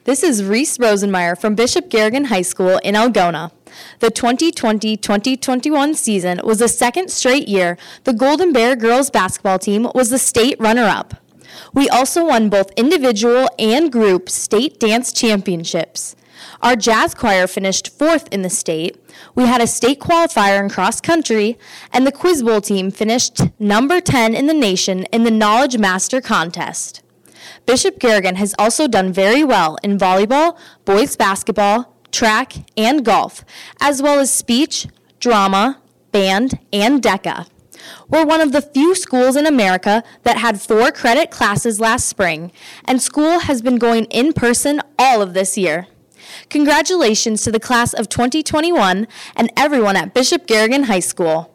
This is Reese Rosenmeyer from Bishop Garrigan High School in Algona. The 2020-2021 season was the second straight year the Golden Bear girls basketball team was the state runner-up. We also won both individual and group state dance championships. Our jazz choir finished 4th in the state. We had a state qualifier in cross country, and the Quiz Bowl team finished number 10 in the nation in the Knowledge Master contest. Bishop Garrigan has also done very well in volleyball, boys basketball, track, and golf, as well as speech, drama, band, and DECA. We're one of the few schools in America that had 4 credit classes last spring, and school has been going in person all of this year. Congratulations to the class of 2021 and everyone at Bishop Garrigan High School.